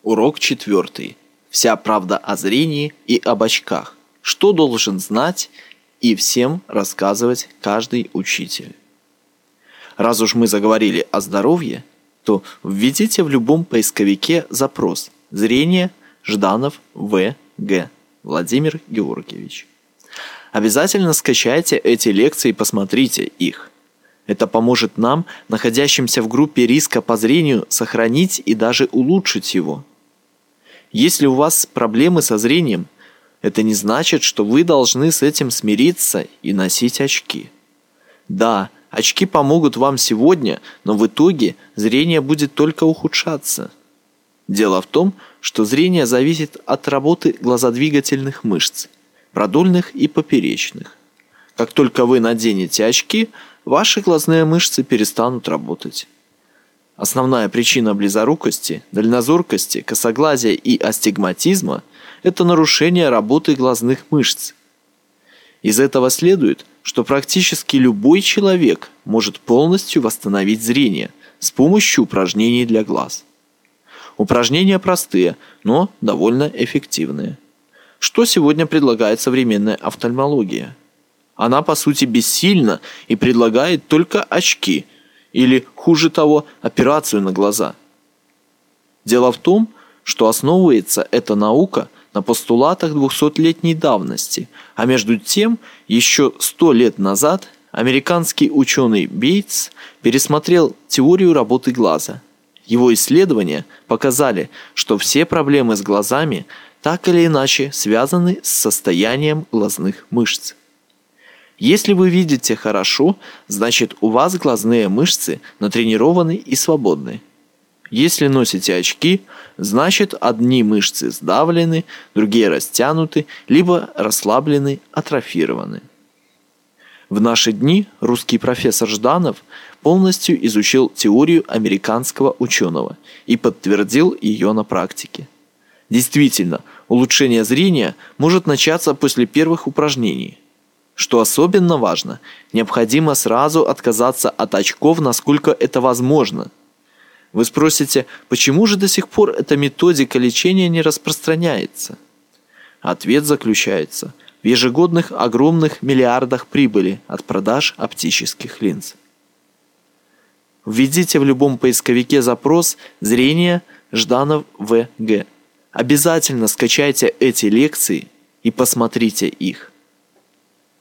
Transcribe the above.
Урок 4. Вся правда о зрении и об очках. Что должен знать и всем рассказывать каждый учитель. Раз уж мы заговорили о здоровье, то введите в любом поисковике запрос «Зрение Жданов В.Г. Владимир Георгиевич». Обязательно скачайте эти лекции и посмотрите их. Это поможет нам, находящимся в группе риска по зрению, сохранить и даже улучшить его. Если у вас проблемы со зрением, это не значит, что вы должны с этим смириться и носить очки. Да, очки помогут вам сегодня, но в итоге зрение будет только ухудшаться. Дело в том, что зрение зависит от работы глазодвигательных мышц, продольных и поперечных. Как только вы наденете очки, ваши глазные мышцы перестанут работать. Основная причина близорукости, дальнозоркости, косоглазия и астигматизма – это нарушение работы глазных мышц. Из этого следует, что практически любой человек может полностью восстановить зрение с помощью упражнений для глаз. Упражнения простые, но довольно эффективные. Что сегодня предлагает современная офтальмология? Она, по сути, бессильна и предлагает только очки, или, хуже того, операцию на глаза. Дело в том, что основывается эта наука на постулатах 200-летней давности, а между тем, еще 100 лет назад американский ученый Бейтс пересмотрел теорию работы глаза. Его исследования показали, что все проблемы с глазами так или иначе связаны с состоянием глазных мышц. Если вы видите хорошо, значит у вас глазные мышцы натренированы и свободны. Если носите очки, значит одни мышцы сдавлены, другие растянуты, либо расслаблены, атрофированы. В наши дни русский профессор Жданов полностью изучил теорию американского ученого и подтвердил ее на практике. Действительно, улучшение зрения может начаться после первых упражнений. Что особенно важно, необходимо сразу отказаться от очков, насколько это возможно. Вы спросите, почему же до сих пор эта методика лечения не распространяется? Ответ заключается в ежегодных огромных миллиардах прибыли от продаж оптических линз. Введите в любом поисковике запрос «Зрение Жданов В.Г.». Обязательно скачайте эти лекции и посмотрите их.